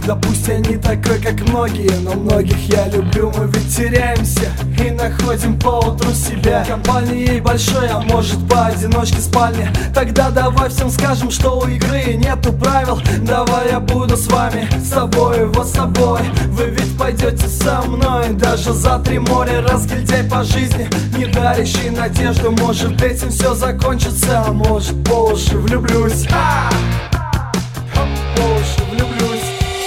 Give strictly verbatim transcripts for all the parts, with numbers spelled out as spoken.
Да пусть я не такой, как многие, но многих я люблю. Мы ведь теряемся и находим поутру себя. Компанией большой, а может поодиночке спальне. Тогда давай всем скажем, что у игры нету правил. Давай я буду с вами, с тобой, вот с тобой. Вы ведь пойдете со мной даже за три моря. Разгильдяй по жизни, не дарящий надежду. Может этим все закончится, а может позже влюблюсь. Позже влюблюсь.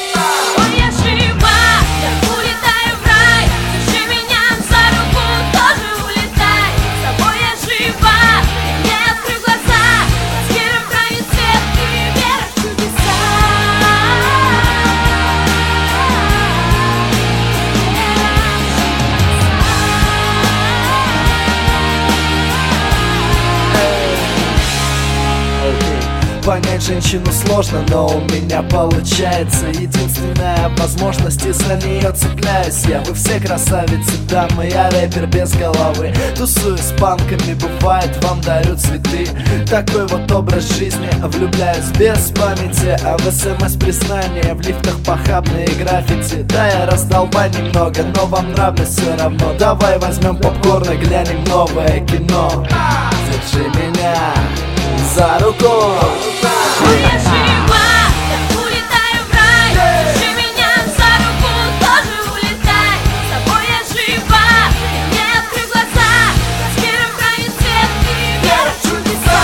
Понять женщину сложно, но у меня получается. Единственная возможность, и за нее цепляюсь я. Вы все красавицы, дамы, я рэпер без головы. Тусую с панками, бывает, вам дарю цветы. Такой вот образ жизни, влюбляюсь без памяти. А в смс признание, в лифтах похабные граффити. Да, я раздолбай немного, но вам нравится все равно. Давай возьмем попкорн и глянем новое кино. Держи меня за руку. Я жива, я улетаю в рай. Держи меня за руку, тоже улетай. С тобой я жива, и мне открой глаза. С миром крайний свет и вера в чудеса.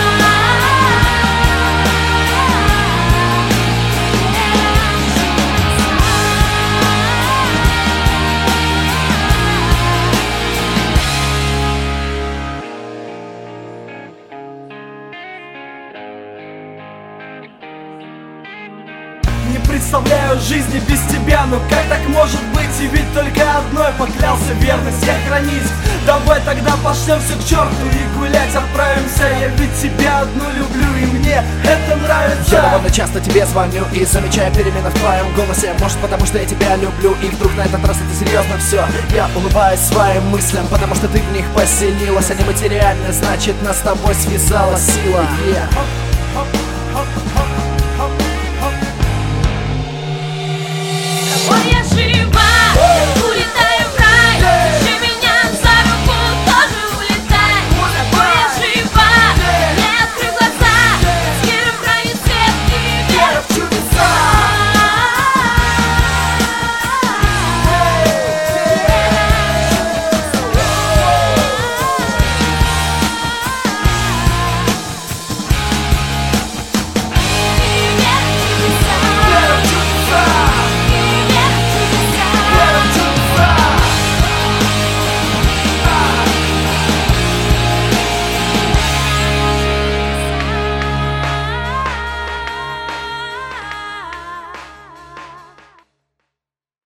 Не представляю жизни без тебя, но как так может быть? И ведь только одной поклялся верность я хранить. Давай тогда пошлем все к черту и гулять отправимся. Я ведь тебя одну люблю, и мне это нравится. Я довольно часто тебе звоню и замечаю перемены в твоем голосе. Может, потому что я тебя люблю, и вдруг на этот раз это серьезно все. Я улыбаюсь своим мыслям, потому что ты в них поселилась. Они материальны, значит нас с тобой связала сила. Yeah.